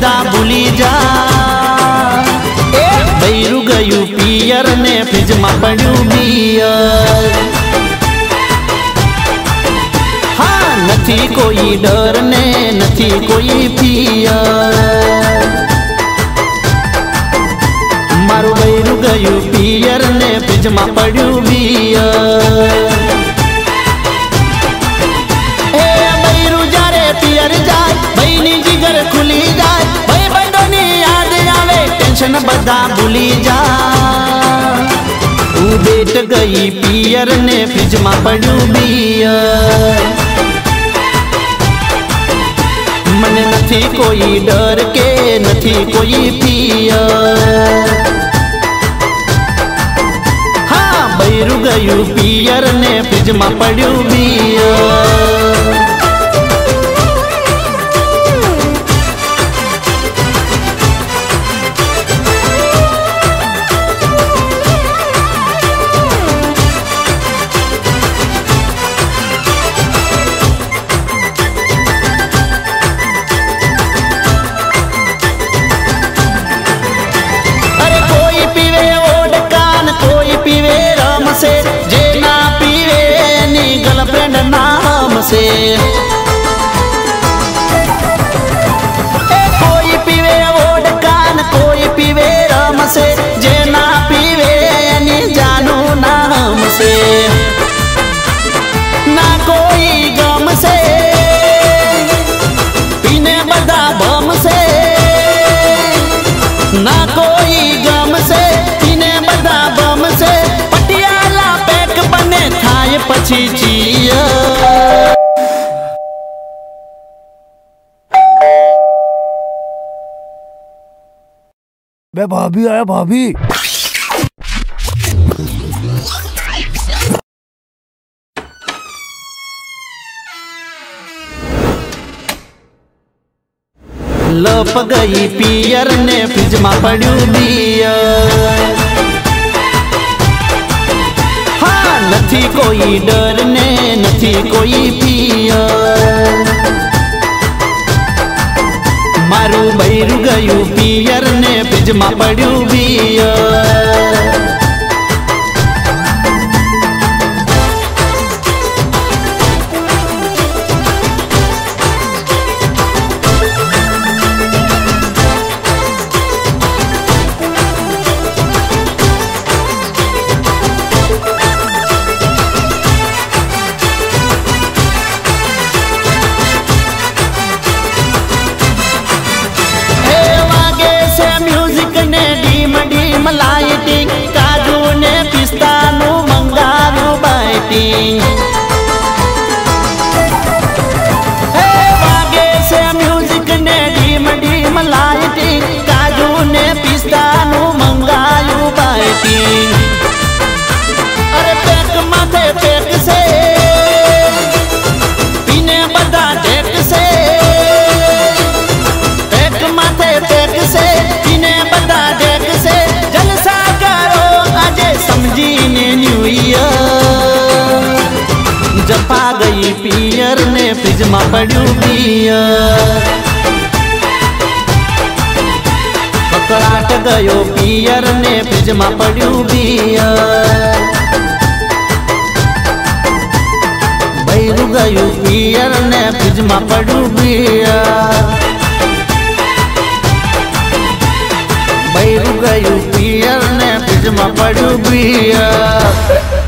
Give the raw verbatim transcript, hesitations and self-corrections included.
बदा भूली जा। बૈरू गયું પિયર ને ફ્રીજમાં પડ્યું બિયર। હા નથી કોઈ ડર ને નથી કોઈ ફિયર। મારું બૈરું ગયું પિયર ને ફ્રીજમાં પડ્યું બિયર। એ બૈરું જ્યારે પિયર જાય બૈની જીગર ખુલી જાય। ભાઈ બંધોની યાદ આવે ટેન્શન બધા ભૂલી जा। तू बेट गई पियर ने फ्रिज में पड़ू बियर। मन नथी कोई डर के नथी कोई फियर। हाँ बૈरू गયું पियर ने फ्रिज में पड़ू बियर। जे ना पीवे नी गर्लफ्रेंड नाम से। कोई पीवे वोडकान कोई पीवे रम से। जे ना पीवे नी जानू नाम से। ना कोई गम से पीने बदा बम से। ना कोई गम से पीने बदा बम से। पछी जिया बे भाभी आया भाभी। लप गई पियर ने फ्रिज में पड़ू बियर। नथी कोई डर ने नथी कोई फियर। मारू बૈरू गયું પિયર ने फ्रिज में पड़ू बियर। लाइटिंग काजू ने पिस्ता नु मंगारू बाइटिंग। हे वागे से म्यूजिक ने डीम डीम लाइटिंग काजू ने पिस्ता नु मंगारू बाइटिंग। अरे पेक माथे पेक से पीने बदा डेक से। पेक माथे पेक से पीने बदा डेक से। समझीने न्यू ईयर। जपा गई पियर ने फ्रिज में पड़ू बियर। ककड़ाट गयो पियर ने फ्रिज में पड़ू बियर। बૈरू गયું पियर ने फ्रिज में पड़ू बियर। बૈरू गયું पियर ने फ्रिज में पड़ू बियर।